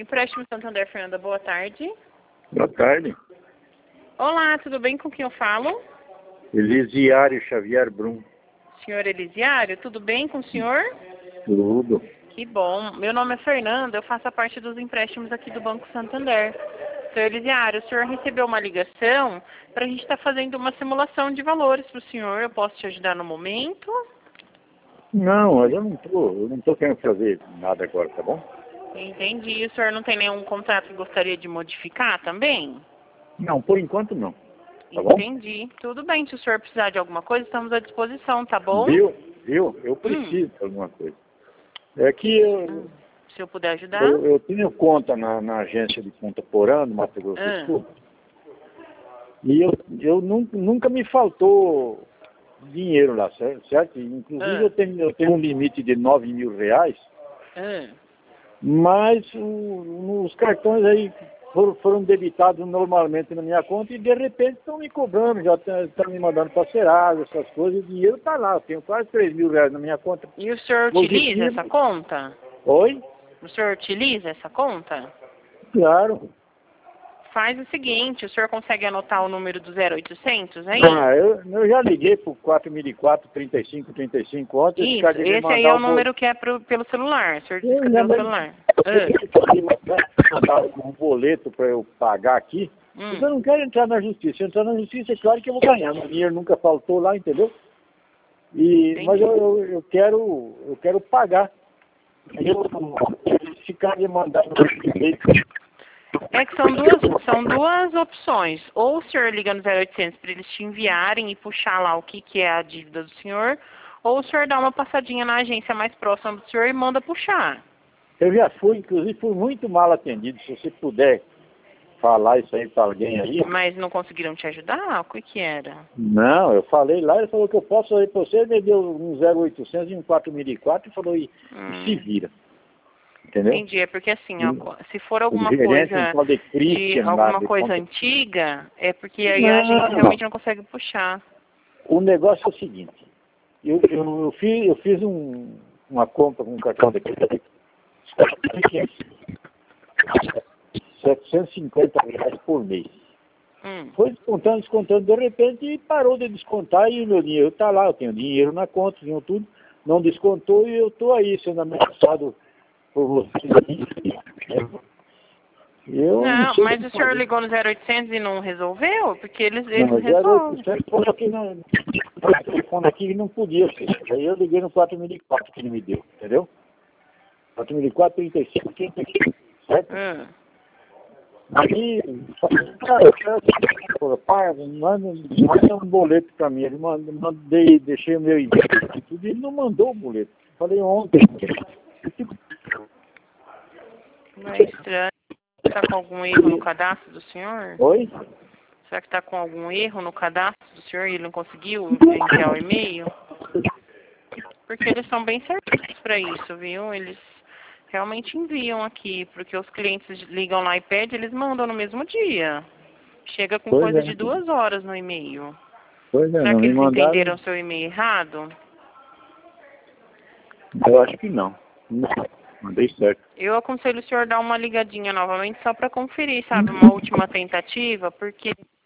Empréstimo Santander, Fernanda, boa tarde. Boa tarde. Olá, tudo bem? Com quem eu falo? Elisiário Xavier Brum. Senhor Elisiário, tudo bem com o senhor? Tudo. Que bom. Meu nome é Fernanda, eu faço a parte dos empréstimos aqui do Banco Santander. Senhor Elisiário, o senhor recebeu uma ligação para a gente estar fazendo uma simulação de valores para o senhor. Eu posso te ajudar no momento? Não, mas eu não tô querendo fazer nada agora, tá bom? Entendi. O senhor não tem nenhum contrato que gostaria de modificar também? Não, por enquanto não. Tá bom? Entendi. Tudo bem. Se o senhor precisar de alguma coisa, estamos à disposição, tá bom? Viu? Eu preciso de alguma coisa. É que Se eu puder ajudar? eu tenho conta na agência de conta Porã, no Mato Grosso do Sul. E nunca me faltou dinheiro lá, certo? Inclusive eu tenho um limite de R$ 9.000, mas os cartões aí foram debitados normalmente na minha conta e de repente estão me cobrando, já estão me mandando parcelado, essas coisas, o dinheiro está lá, eu tenho quase R$ 3.000 na minha conta. E o senhor utiliza essa conta? Oi? O senhor utiliza essa conta? Claro. Faz o seguinte, o senhor consegue anotar o número do 0800 aí? Eu já liguei pro 4004-3535 ontem. Isso, esse aí é o número que é pelo celular, o senhor disse que é pelo celular. Mandar um boleto para eu pagar aqui, porque eu não quero entrar na justiça. Se eu entrar na justiça, é claro que eu vou ganhar. O dinheiro nunca faltou lá, entendeu? Mas eu quero pagar. Ficar me mandando É que são duas opções. Ou o senhor liga no 0800 para eles te enviarem e puxar lá o que é a dívida do senhor, ou o senhor dá uma passadinha na agência mais próxima do senhor e manda puxar. Eu já fui, inclusive fui muito mal atendido. Se você puder falar isso aí para alguém aí. Mas não conseguiram te ajudar? O que era? Não, eu falei lá, ele falou que eu posso fazer para você, ele me deu um 0800 e um 4004 e falou, e se vira. Entendeu? Entendi, é porque assim, ó, se for alguma coisa antiga, é porque aí a gente realmente não consegue puxar. O negócio é o seguinte, eu fiz uma compra com um cartão daqui, R$ 750 por mês. Foi descontando, de repente parou de descontar e o meu dinheiro está lá, eu tenho dinheiro na conta, tenho tudo, não descontou e eu estou aí sendo ameaçado por você. Não, mas o senhor ligou no 0800 e não resolveu? Porque eles resolvem. O telefone aqui não podia ser. Aí eu liguei no 4004 que ele me deu, entendeu? 4004-3535, certo? Aí, manda um boleto para mim. Ele deixei o meu e-mail e tudo, ele não mandou o boleto. Falei ontem. Não é estranho. Está com algum erro no cadastro do senhor? Oi? Será que está com algum erro no cadastro do senhor e ele não conseguiu enviar o e-mail? Porque eles são bem certos para isso, viu? Eles realmente enviam aqui, porque os clientes ligam lá e pedem, eles mandam no mesmo dia. Chega com coisa de 2 horas no e-mail. Será que eles entenderam o seu e-mail errado? Eu acho que não. Mandei certo. Eu aconselho o senhor dar uma ligadinha novamente só para conferir, sabe? Uma última tentativa, porque